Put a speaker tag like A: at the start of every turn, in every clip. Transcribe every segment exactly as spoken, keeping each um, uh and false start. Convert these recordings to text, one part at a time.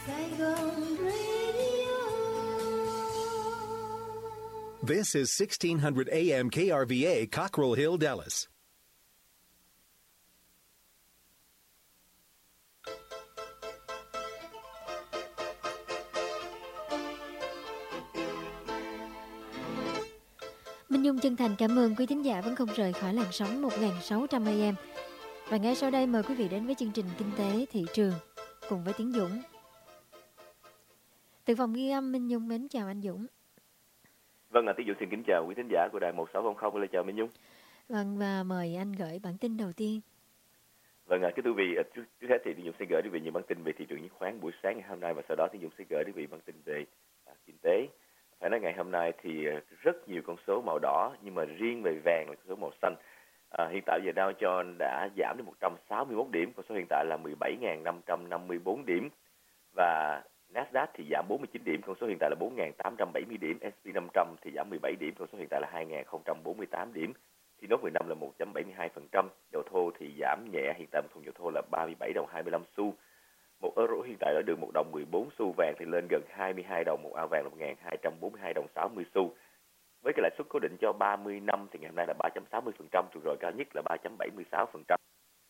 A: Saigon Radio.
B: This is sixteen hundred A M K R V A, Cockrell Hill, Dallas.
C: Minh Nhung chân thành cảm ơn quý thính giả vẫn không rời khỏi làn sóng một nghìn sáu trăm A M. Và ngay sau đây mời quý vị đến với chương trình Kinh tế Thị trường cùng với Tiến Dũng. Từ phòng ghi âm, Minh Nhung mến chào anh Dũng.
D: Vâng, Tiến Dũng xin kính chào quý thính giả của đài một sáu không không. Lời chào Minh Nhung.
C: Vâng, và mời anh gửi bản tin đầu tiên.
D: Vâng, kính thưa quý vị, trước, trước hết thì Tiến Dũng sẽ gửi quý vị những bản tin về thị trường chứng khoán buổi sáng ngày hôm nay, và sau đó Tiến Dũng sẽ gửi quý vị bản tin về à, kinh tế. Phải nói ngày hôm nay thì rất nhiều con số màu đỏ, nhưng mà riêng về vàng là con số màu xanh. À, hiện tại giờ Dow Jones đã giảm đến một trăm sáu mươi mốt điểm, con số hiện tại là mười bảy nghìn năm trăm năm mươi tư điểm, và Nasdaq thì giảm bốn mươi chín điểm, con số hiện tại là bốn nghìn tám trăm bảy mươi điểm, ét and pê năm trăm thì giảm mười bảy điểm, con số hiện tại là hai nghìn không trăm bốn mươi tám điểm, T nốt mười lăm là một phẩy bảy mươi hai phần trăm, dầu thô thì giảm nhẹ, hiện tại một thùng dầu thô là ba mươi bảy đồng hai mươi lăm xu, một euro hiện tại ở đường một đồng mười bốn xu, vàng thì lên gần hai mươi hai đồng, một ounce vàng là một nghìn hai trăm bốn mươi hai đồng sáu mươi xu. Với cái lãi suất cố định cho ba mươi năm thì ngày hôm nay là ba phẩy sáu mươi phần trăm, tuần rồi cao nhất là ba phẩy bảy mươi sáu phần trăm.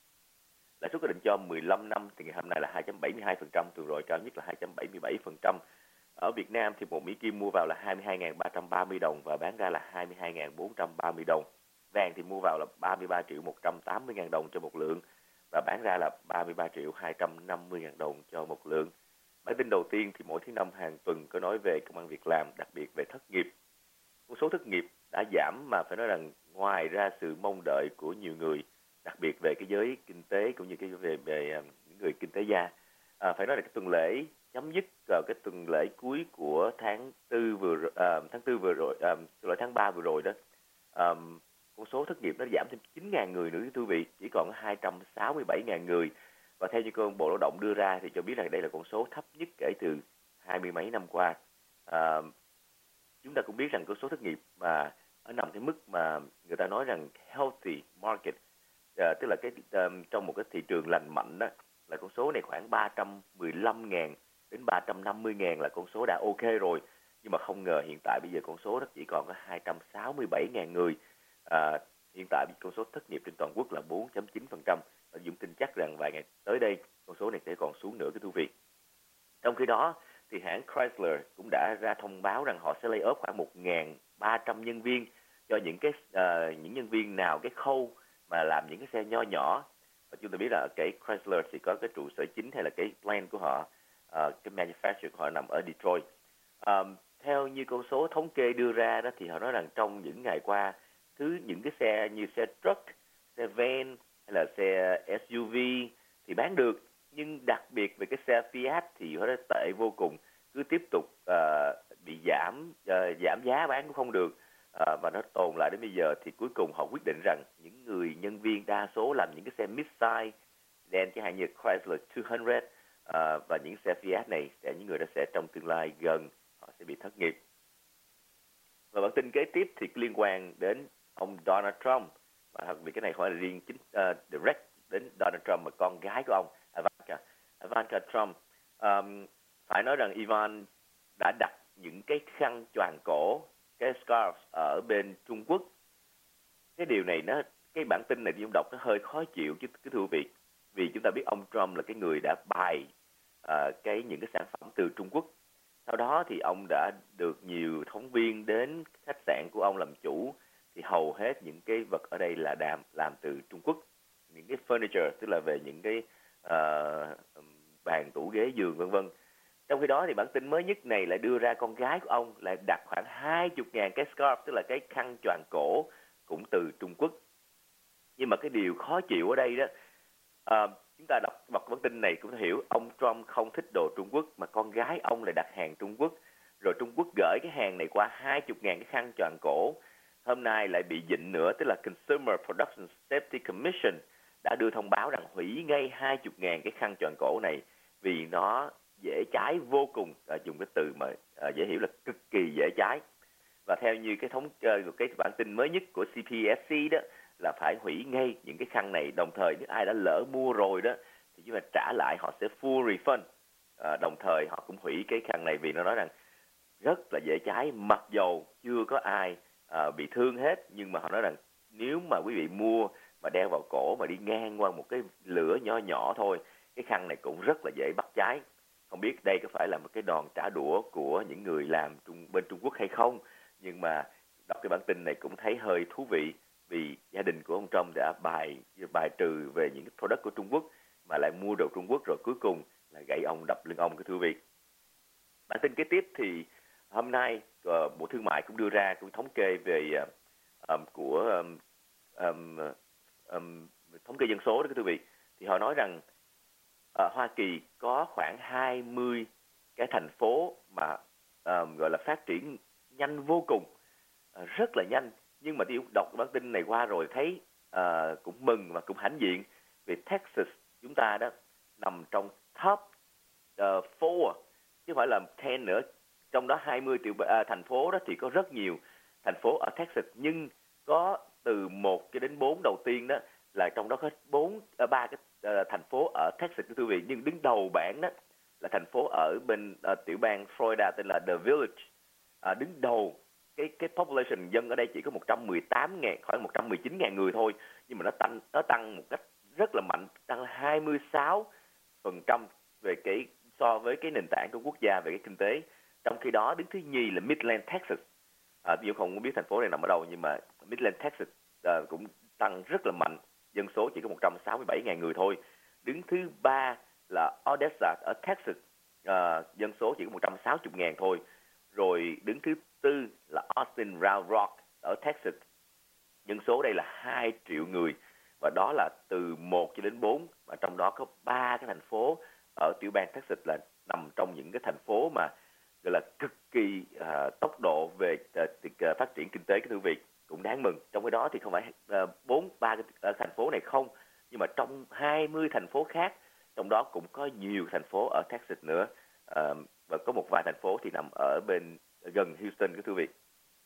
D: Lãi suất cố định cho mười lăm năm thì ngày hôm nay là hai phẩy bảy mươi hai phần trăm, tuần rồi cao nhất là hai phẩy bảy mươi bảy phần trăm. Ở Việt Nam thì một Mỹ Kim mua vào là hai mươi hai nghìn ba trăm ba mươi đồng và bán ra là hai mươi hai nghìn bốn trăm ba mươi đồng. Vàng thì mua vào là ba mươi ba triệu một trăm tám mươi nghìn đồng cho một lượng và bán ra là ba mươi ba triệu hai trăm năm mươi nghìn đồng cho một lượng. Bản tin đầu tiên thì mỗi thứ năm hàng tuần có nói về công ăn việc làm, đặc biệt về thất nghiệp. Con số thất nghiệp đã giảm, mà phải nói rằng ngoài ra sự mong đợi của nhiều người, đặc biệt về cái giới kinh tế cũng như cái về về những người kinh tế gia, à, phải nói là cái tuần lễ chấm dứt vào cái tuần lễ cuối của tháng tư vừa à, tháng tư vừa rồi, à, tháng ba vừa rồi đó, à, con số thất nghiệp nó giảm thêm chín nghìn người nữa thưa quý vị, chỉ còn hai trăm sáu mươi bảy nghìn người. Và theo như cơ Bộ Lao động đưa ra thì cho biết là đây là con số thấp nhất kể từ hai mươi mấy năm qua. À, chúng ta cũng biết rằng con số thất nghiệp mà ở nằm cái mức mà người ta nói rằng healthy market, à, tức là cái um, trong một cái thị trường lành mạnh đó, là con số này khoảng ba trăm mười lăm nghìn đến ba trăm năm mươi nghìn là con số đã ok rồi. Nhưng mà không ngờ hiện tại bây giờ con số đó chỉ còn có hai trăm sáu mươi bảy nghìn người. À, hiện tại con số thất nghiệp trên toàn quốc là bốn phẩy chín phần trăm. Và Dũng tin chắc rằng vài ngày tới đây con số này sẽ còn xuống nữa cái thú vị. Trong khi đó thì hãng Chrysler cũng đã ra thông báo rằng họ sẽ lay off khoảng một nghìn ba trăm nhân viên cho những cái uh, những nhân viên nào cái khâu mà làm những cái xe nho nhỏ. Và chúng ta biết là cái Chrysler thì có cái trụ sở chính hay là cái plant của họ, uh, cái manufacturer của họ nằm ở Detroit. Um, theo như con số thống kê đưa ra đó thì họ nói rằng trong những ngày qua, thứ những cái xe như xe truck, xe van hay là xe ét u vê thì bán được, nhưng đặc biệt về cái xe Fiat thì nó tệ vô cùng, cứ tiếp tục uh, bị giảm uh, giảm giá bán cũng không được, uh, và nó tồn lại đến bây giờ. Thì cuối cùng họ quyết định rằng những người nhân viên đa số làm những cái xe mid-size, đen chẳng hạn như Chrysler hai trăm, uh, và những xe Fiat này sẽ những người đó sẽ trong tương lai gần họ sẽ bị thất nghiệp. Và bản tin kế tiếp thì liên quan đến ông Donald Trump, và vì cái này hỏi là riêng chính uh, direct đến Donald Trump mà con gái của ông Ivanka, Ivanka Trump. Um, phải nói rằng Ivan đã đặt những cái khăn choàng cổ, cái scarf ở bên Trung Quốc. Cái điều này nó, cái bản tin này chúng đọc nó hơi khó chịu chứ cái thưa vị, vì chúng ta biết ông Trump là cái người đã bày uh, cái những cái sản phẩm từ Trung Quốc. Sau đó thì ông đã được nhiều phóng viên đến khách sạn của ông làm chủ, thì hầu hết những cái vật ở đây là làm làm từ Trung Quốc, những cái furniture, tức là về những cái uh, bàn tủ ghế giường vân vân. Trong khi đó thì bản tin mới nhất này lại đưa ra con gái của ông lại đặt khoảng hai mươi nghìn cái scarf, tức là cái khăn choàng cổ cũng từ Trung Quốc. Nhưng mà cái điều khó chịu ở đây đó, uh, chúng ta đọc đọc bản tin này cũng hiểu ông Trump không thích đồ Trung Quốc, mà con gái ông lại đặt hàng Trung Quốc, rồi Trung Quốc gửi cái hàng này qua hai mươi nghìn cái khăn choàng cổ. Hôm nay lại bị dịnh nữa, tức là Consumer Production Safety Commission đã đưa thông báo rằng hủy ngay hai mươi nghìn cái khăn choàng cổ này vì nó dễ cháy vô cùng, à, dùng cái từ mà à, dễ hiểu là cực kỳ dễ cháy. Và theo như cái thống uh, cái bản tin mới nhất của xê pê ét xê đó là phải hủy ngay những cái khăn này, đồng thời nếu ai đã lỡ mua rồi đó thì chúng ta trả lại họ sẽ full refund. À, đồng thời họ cũng hủy cái khăn này vì nó nói rằng rất là dễ cháy, mặc dầu chưa có ai à, bị thương hết, nhưng mà họ nói rằng nếu mà quý vị mua mà đeo vào cổ mà đi ngang qua một cái lửa nhỏ nhỏ thôi, cái khăn này cũng rất là dễ bắt cháy. Không biết đây có phải là một cái đòn trả đũa của những người làm trung, bên Trung Quốc hay không, nhưng mà đọc cái bản tin này cũng thấy hơi thú vị, vì gia đình của ông Trump đã bài bài trừ về những cái product của Trung Quốc mà lại mua đồ Trung Quốc, rồi cuối cùng là gậy ông đập lưng ông, cái thú vị. Bản tin kế tiếp thì hôm nay uh, Bộ Thương mại cũng đưa ra cũng thống kê về uh, um, của um, um, um, thống kê dân số đó, cái thú vị. Thì họ nói rằng ở Hoa Kỳ có khoảng hai mươi cái thành phố mà um, gọi là phát triển nhanh vô cùng, uh, rất là nhanh. Nhưng mà đi đọc bản tin này qua rồi thấy uh, cũng mừng và cũng hãnh diện vì Texas chúng ta đó nằm trong top uh, bốn, chứ không phải là mười nữa. Trong đó hai mươi triệu uh, thành phố đó thì có rất nhiều thành phố ở Texas, nhưng có từ một cho đến bốn đầu tiên đó là trong đó có bốn ba cái uh, thành phố ở Texas, thưa quý vị. Nhưng đứng đầu bảng đó là thành phố ở bên uh, tiểu bang Florida tên là The Village. Uh, đứng đầu cái cái population dân ở đây chỉ có một trăm mười tám ngàn, khoảng một trăm mười chín ngàn người thôi, nhưng mà nó tăng nó tăng một cách rất là mạnh, tăng hai mươi sáu phần trăm về cái so với cái nền tảng của quốc gia về cái kinh tế. Trong khi đó đứng thứ nhì là Midland, Texas. À, tôi không biết thành phố này nằm ở đâu, nhưng mà Midland, Texas à, cũng tăng rất là mạnh, dân số chỉ có một trăm sáu mươi bảy ngàn người thôi. Đứng thứ ba là Odessa ở Texas, à, dân số chỉ có một trăm sáu mươi ngàn thôi. Rồi đứng thứ tư là Austin, Round Rock ở Texas, dân số đây là hai triệu người, và đó là từ một cho đến bốn, và trong đó có ba cái thành phố ở tiểu bang Texas là nằm trong những cái thành phố mà gọi là cực kỳ uh, tốc độ về uh, uh, phát triển kinh tế, cái thú vị, cũng đáng mừng. Trong cái đó thì không phải bốn uh, ba cái uh, thành phố này không, nhưng mà trong hai mươi thành phố khác, trong đó cũng có nhiều thành phố ở Texas nữa, uh, và có một vài thành phố thì nằm ở bên gần Houston, cái thú vị.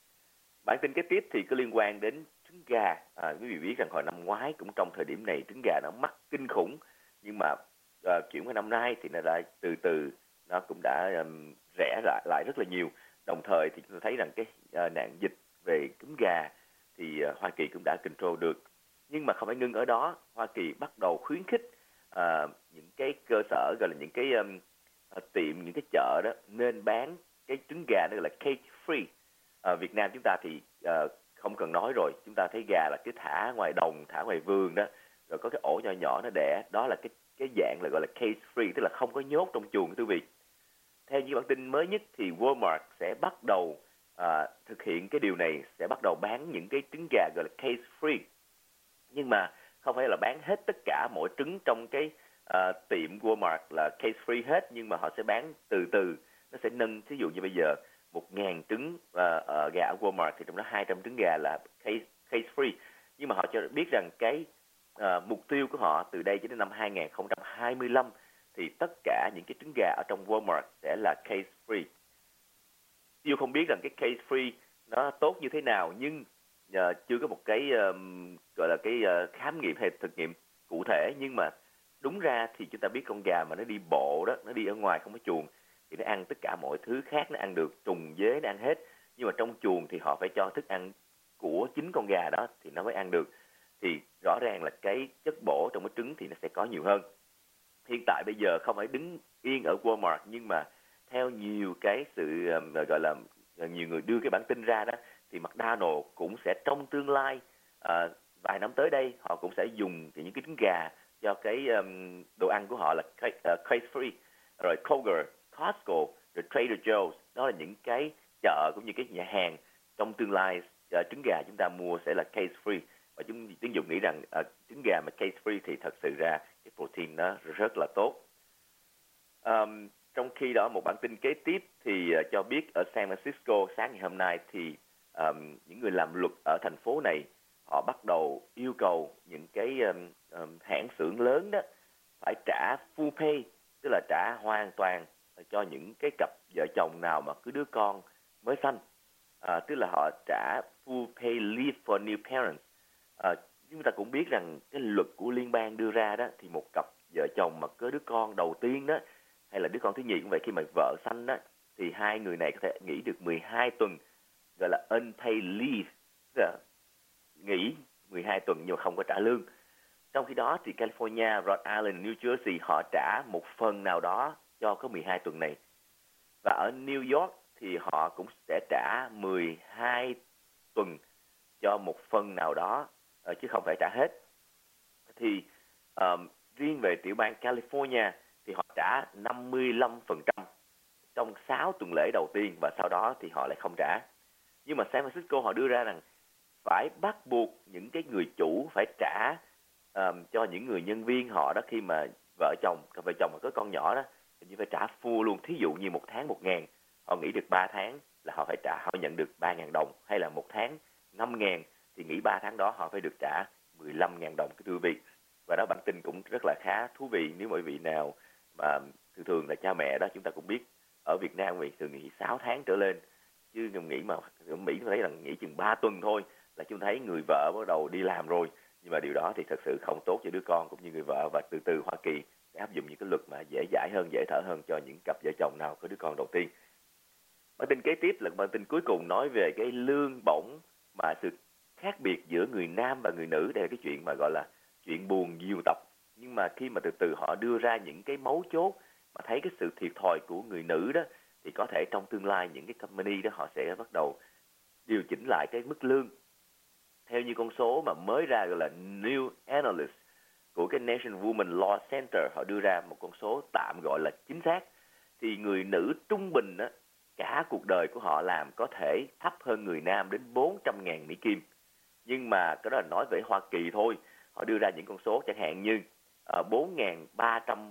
D: Bản tin kế tiếp thì có liên quan đến trứng gà. À, quý vị biết rằng hồi năm ngoái cũng trong thời điểm này trứng gà nó mắc kinh khủng, nhưng mà uh, chuyển qua năm nay thì nó đã từ từ nó cũng đã um, rẻ lại lại rất là nhiều. Đồng thời thì chúng ta thấy rằng cái uh, nạn dịch về trứng gà thì uh, Hoa Kỳ cũng đã control được. Nhưng mà không phải ngưng ở đó, Hoa Kỳ bắt đầu khuyến khích uh, những cái cơ sở, gọi là những cái um, uh, tiệm, những cái chợ đó nên bán cái trứng gà đó là cage free. Ở Việt Nam chúng ta thì uh, không cần nói rồi, chúng ta thấy gà là cứ thả ngoài đồng, thả ngoài vườn đó, rồi có cái ổ nhỏ nhỏ nó đẻ, đó là cái cái dạng là gọi là cage free, tức là không có nhốt trong chuồng, quý vị. Theo những bản tin mới nhất thì Walmart sẽ bắt đầu uh, thực hiện cái điều này, sẽ bắt đầu bán những cái trứng gà gọi là cage free. Nhưng mà không phải là bán hết tất cả mọi trứng trong cái uh, tiệm Walmart là cage free hết, nhưng mà họ sẽ bán từ từ, nó sẽ nâng, ví dụ như bây giờ một ngàn trứng uh, uh, gà ở Walmart thì trong đó hai trăm trứng gà là cage, cage free. Nhưng mà họ cho biết rằng cái uh, mục tiêu của họ từ đây cho đến năm hai không hai lăm thì tất cả những cái trứng gà ở trong Walmart sẽ là cage free. Tôi không biết rằng cái cage free nó tốt như thế nào, nhưng uh, chưa có một cái um, gọi là cái uh, khám nghiệm hay thực nghiệm cụ thể. Nhưng mà đúng ra thì chúng ta biết con gà mà nó đi bộ đó, nó đi ở ngoài không có chuồng thì nó ăn tất cả mọi thứ khác, nó ăn được trùng, dế, nó ăn hết. Nhưng mà trong chuồng thì họ phải cho thức ăn của chính con gà đó thì nó mới ăn được. Thì rõ ràng là cái chất bổ trong cái trứng thì nó sẽ có nhiều hơn. Hiện tại bây giờ không phải đứng yên ở Walmart, nhưng mà theo nhiều cái sự um, gọi là nhiều người đưa cái bản tin ra đó, thì McDonald's cũng sẽ trong tương lai uh, vài năm tới đây họ cũng sẽ dùng những cái trứng gà cho cái um, đồ ăn của họ là cage free. Rồi Kroger, Costco, rồi Trader Joe's, đó là những cái chợ cũng như cái nhà hàng trong tương lai uh, trứng gà chúng ta mua sẽ là cage free. Và chúng tiếng Dụng nghĩ rằng uh, trứng gà mà cage free thì thật sự ra cái protein nó rất là tốt. Um, trong khi đó một bản tin kế tiếp thì uh, cho biết ở San Francisco sáng ngày hôm nay thì um, những người làm luật ở thành phố này họ bắt đầu yêu cầu những cái um, um, hãng xưởng lớn đó phải trả full pay, tức là trả hoàn toàn cho những cái cặp vợ chồng nào mà cứ đứa con mới sanh, à, tức là họ trả full pay leave for new parents. À, chúng ta cũng biết rằng cái luật của liên bang đưa ra đó thì một cặp vợ chồng mà có đứa con đầu tiên đó hay là đứa con thứ nhì cũng vậy, khi mà vợ sanh đó thì hai người này có thể nghỉ được mười hai tuần, gọi là unpaid leave, tức là nghỉ mười hai tuần nhưng mà không có trả lương. Trong khi đó thì California, Rhode Island, New Jersey họ trả một phần nào đó cho có mười hai tuần này. Và ở New York thì họ cũng sẽ trả mười hai tuần cho một phần nào đó, chứ không phải trả hết. Thì um, riêng về tiểu bang California thì họ trả năm mươi lăm phần trăm trong sáu tuần lễ đầu tiên và sau đó thì họ lại không trả. Nhưng mà San Francisco họ đưa ra rằng phải bắt buộc những cái người chủ phải trả um, cho những người nhân viên họ đó, khi mà vợ chồng, vợ chồng mà có con nhỏ đó, thì phải trả full luôn. Thí dụ như một tháng một ngàn, họ nghỉ được ba tháng là họ phải trả, họ nhận được ba ngàn đồng, hay là một tháng năm ngàn thì nghỉ ba tháng đó họ phải được trả mười lăm ngàn đồng, cái thưa quý vị. Và đó bản tin cũng rất là khá thú vị nếu mọi vị nào mà thường thường là cha mẹ đó, chúng ta cũng biết ở Việt Nam vì thường nghỉ sáu tháng trở lên, chứ nghỉ mà ở Mỹ thấy là nghỉ chừng ba tuần thôi là chúng thấy người vợ bắt đầu đi làm rồi. Nhưng mà điều đó thì thật sự không tốt cho đứa con cũng như người vợ, và từ từ Hoa Kỳ sẽ áp dụng những cái luật mà dễ dãi hơn, dễ thở hơn cho những cặp vợ chồng nào có đứa con đầu tiên. Bản tin kế tiếp là bản tin cuối cùng nói về cái lương bổng mà sự khác biệt giữa người nam và người nữ. Đây là cái chuyện mà gọi là chuyện buồn nhiều tập. Nhưng mà khi mà từ từ họ đưa ra những cái mấu chốt mà thấy cái sự thiệt thòi của người nữ đó, thì có thể trong tương lai những cái company đó họ sẽ bắt đầu điều chỉnh lại cái mức lương. Theo như con số mà mới ra gọi là New Analyst của cái National Women Law Center, họ đưa ra một con số tạm gọi là chính xác, thì người nữ trung bình á, cả cuộc đời của họ làm có thể thấp hơn người nam đến bốn trăm ngàn Mỹ Kim. Nhưng mà cái đó là nói về Hoa Kỳ thôi. Họ đưa ra những con số chẳng hạn như uh, bốn nghìn ba trăm,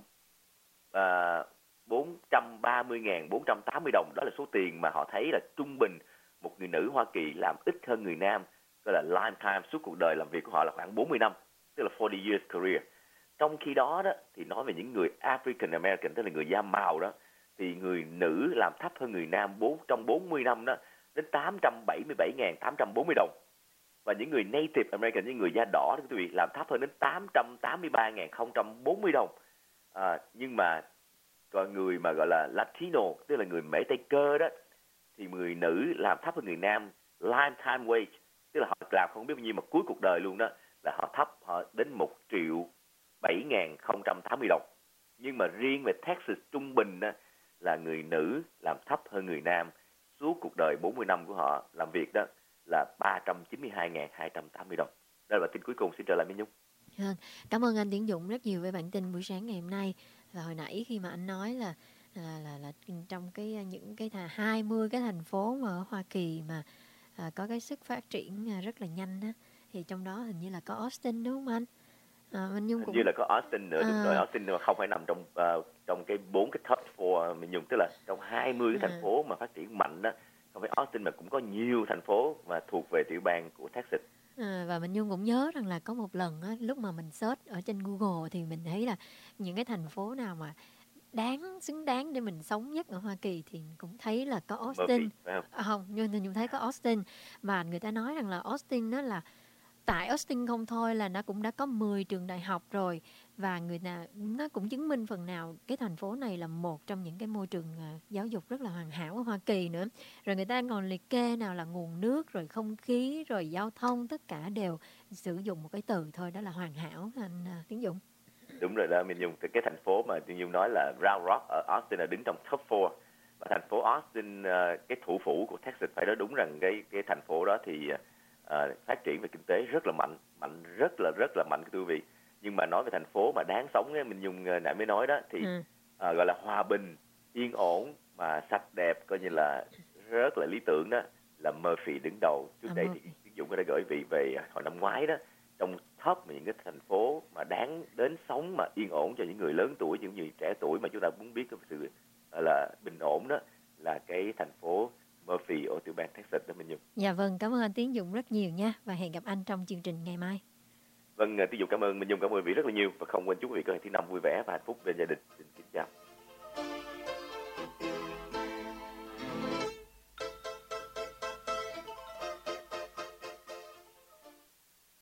D: uh, bốn trăm ba mươi nghìn bốn trăm tám mươi đồng. Đó là số tiền mà họ thấy là trung bình một người nữ Hoa Kỳ làm ít hơn người nam, gọi là lifetime, suốt cuộc đời làm việc của họ là khoảng bốn mươi năm, tức là bốn mươi years career. Trong khi đó, đó thì nói về những người African American, tức là người da màu đó, thì người nữ làm thấp hơn người nam bốn trong bốn mươi năm đó đến tám trăm bảy mươi bảy nghìn tám trăm bốn mươi đồng. Và những người Native American, những người da đỏ đó, quý vị, làm thấp hơn đến tám trăm tám mươi ba nghìn không trăm bốn mươi đồng. À, nhưng mà còn người mà gọi là Latino, tức là người Mỹ Tây cơ đó, thì người nữ làm thấp hơn người nam lifetime wage, tức là họ làm không biết bao nhiêu mà cuối cuộc đời luôn đó, là họ thấp họ đến một triệu bảy nghìn không trăm tám mươi đồng. Nhưng mà riêng về Texas trung bình đó, là người nữ làm thấp hơn người nam suốt cuộc đời bốn mươi năm của họ làm việc đó là ba trăm chín mươi hai nghìn hai trăm tám mươi đồng. Đây là tin cuối cùng, xin trở lại Minh Nhung.
C: Cảm ơn anh Tiến Dũng rất nhiều với bản tin buổi sáng ngày hôm nay. Và hồi nãy khi mà anh nói là là là, là trong cái những cái hai mươi cái thành phố mà ở Hoa Kỳ mà à, có cái sức phát triển rất là nhanh á, thì trong đó hình như là có Austin đúng không anh? À, Minh Nhung cũng...
D: Hình như là có Austin nữa, à. Đúng rồi, Austin mà không phải nằm trong uh, trong cái bốn cái top bốn Minh Nhung, tức là trong hai mươi cái thành à. phố mà phát triển mạnh đó, không phải Austin mà cũng có nhiều thành phố mà thuộc về tiểu bang của Texas.
C: À, và mình Nhung cũng nhớ rằng là có một lần á, lúc mà mình search ở trên Google thì mình thấy là những cái thành phố nào mà đáng xứng đáng để mình sống nhất ở Hoa Kỳ thì cũng thấy là có Austin.
D: Murphy, phải không?
C: À, không, nhưng mình thấy có Austin, mà người ta nói rằng là Austin đó là tại Austin không thôi là nó cũng đã có mười trường đại học rồi, và người ta nó cũng chứng minh phần nào cái thành phố này là một trong những cái môi trường uh, giáo dục rất là hoàn hảo ở Hoa Kỳ nữa. Rồi người ta còn liệt kê nào là nguồn nước, rồi không khí, rồi giao thông, tất cả đều sử dụng một cái từ thôi, đó là hoàn hảo, anh uh, Tiến Dũng.
D: Đúng rồi đó, mình dùng cái thành phố mà Tuyên Dung nói là Round Rock ở Austin là đứng trong top bốn. Và thành phố Austin, cái thủ phủ của Texas, phải nói đúng rằng cái cái thành phố đó thì uh, phát triển về kinh tế rất là mạnh, mạnh rất là rất là mạnh, thưa quý vị. Nhưng mà nói về thành phố mà đáng sống, mình dùng nãy mới nói đó thì ừ. uh, gọi là hòa bình, yên ổn mà sạch đẹp, coi như là rất là lý tưởng đó, là Murphy đứng đầu. Trước à, đây thì Tuyên Dung có đã gửi vị về hồi năm ngoái đó, trong top những cái thành phố mà đáng đến sống mà yên ổn cho những người lớn tuổi, những người trẻ tuổi mà chúng ta muốn biết cái sự là bình ổn đó, là cái thành phố Murphy ở tiểu bang Texas đó Minh Nhung.
C: Dạ vâng, cảm ơn anh Tiến Dũng rất nhiều nha, và hẹn gặp anh trong chương trình ngày mai.
D: Vâng, Tiến Dũng cảm ơn Minh Nhung, cảm ơn quý vị rất là nhiều, và không quên chúc quý vị có ngày thứ năm vui vẻ và hạnh phúc bên gia đình. Xin kính chào.